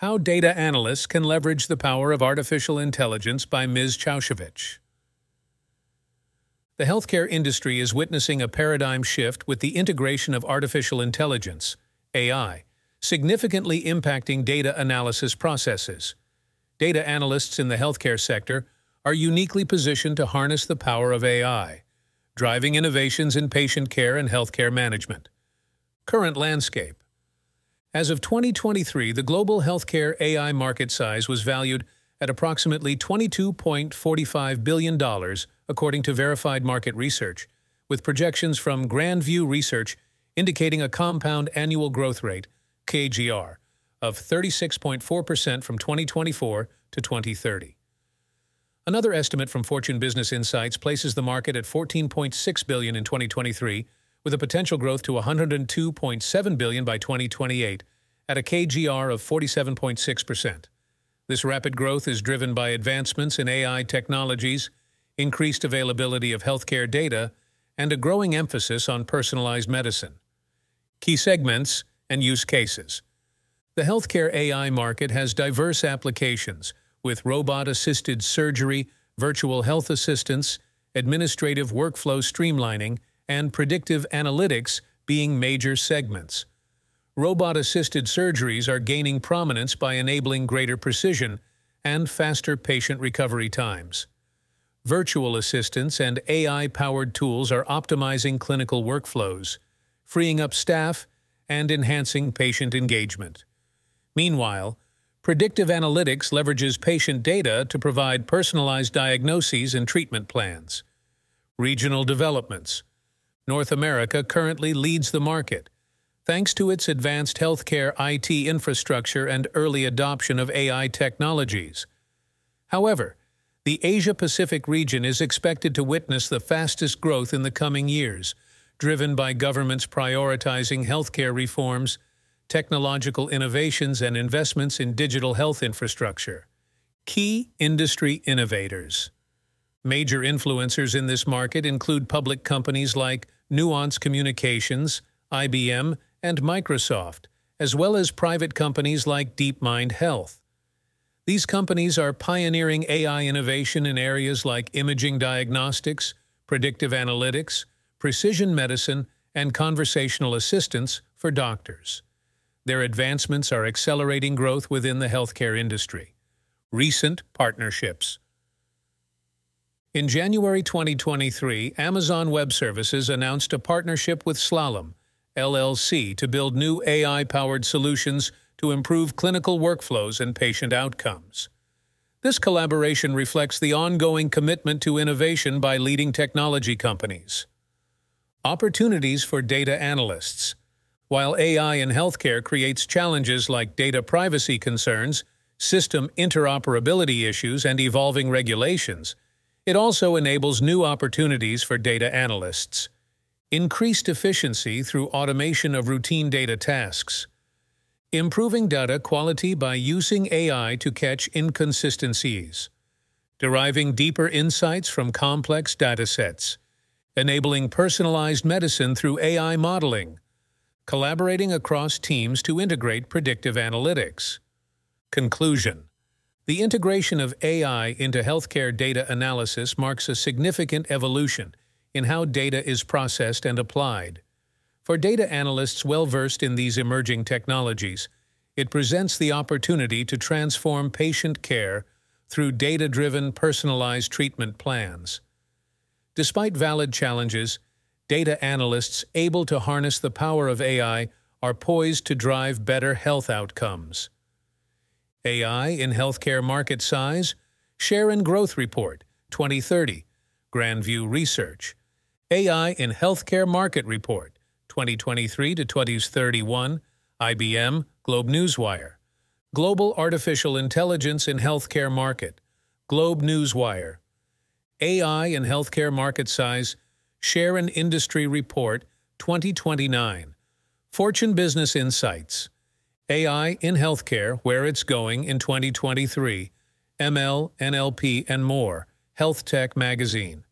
How Data Analysts Can Leverage the Power of Artificial Intelligence by Ms. Chaushevich. The healthcare industry is witnessing a paradigm shift with the integration of artificial intelligence, AI, significantly impacting data analysis processes. Data analysts in the healthcare sector are uniquely positioned to harness the power of AI, driving innovations in patient care and healthcare management. Current landscape. As of 2023, the global healthcare AI market size was valued at approximately $22.45 billion, according to verified market research, with projections from Grand View Research indicating a compound annual growth rate, CAGR, of 36.4% from 2024 to 2030. Another estimate from Fortune Business Insights places the market at $14.6 billion in 2023, with a potential growth to $102.7 billion by 2028, at a CAGR of 47.6%. This rapid growth is driven by advancements in AI technologies, increased availability of healthcare data, and a growing emphasis on personalized medicine. Key segments and use cases. The healthcare AI market has diverse applications, with robot-assisted surgery, virtual health assistants, administrative workflow streamlining, and predictive analytics being major segments. Robot-assisted surgeries are gaining prominence by enabling greater precision and faster patient recovery times. Virtual assistants and AI-powered tools are optimizing clinical workflows, freeing up staff, and enhancing patient engagement. Meanwhile, predictive analytics leverages patient data to provide personalized diagnoses and treatment plans. Regional developments. North America currently leads the market, thanks to its advanced healthcare IT infrastructure and early adoption of AI technologies. However, the Asia-Pacific region is expected to witness the fastest growth in the coming years, driven by governments prioritizing healthcare reforms, technological innovations, and investments in digital health infrastructure. Key industry innovators. Major influencers in this market include public companies like Nuance Communications, IBM, and Microsoft, as well as private companies like DeepMind Health. These companies are pioneering AI innovation in areas like imaging diagnostics, predictive analytics, precision medicine, and conversational assistance for doctors. Their advancements are accelerating growth within the healthcare industry. Recent partnerships. In January 2023, Amazon Web Services announced a partnership with Slalom, LLC, to build new AI-powered solutions to improve clinical workflows and patient outcomes. This collaboration reflects the ongoing commitment to innovation by leading technology companies. Opportunities for data analysts. While AI in healthcare creates challenges like data privacy concerns, system interoperability issues, and evolving regulations, it also enables new opportunities for data analysts. Increased efficiency through automation of routine data tasks. Improving data quality by using AI to catch inconsistencies. Deriving deeper insights from complex datasets. Enabling personalized medicine through AI modeling. Collaborating across teams to integrate predictive analytics. Conclusion. The integration of AI into healthcare data analysis marks a significant evolution in how data is processed and applied. For data analysts well-versed in these emerging technologies, it presents the opportunity to transform patient care through data-driven, personalized treatment plans. Despite valid challenges, data analysts able to harness the power of AI are poised to drive better health outcomes. AI in Healthcare Market Size, Share and Growth Report, 2030, Grand View Research. AI in Healthcare Market Report, 2023 to 2031, IBM, Globe Newswire. Global Artificial Intelligence in Healthcare Market, Globe Newswire. AI in Healthcare Market Size, Share and Industry Report, 2029, Fortune Business Insights. AI in Healthcare, Where It's Going in 2023, ML, NLP, and More, Health Tech Magazine.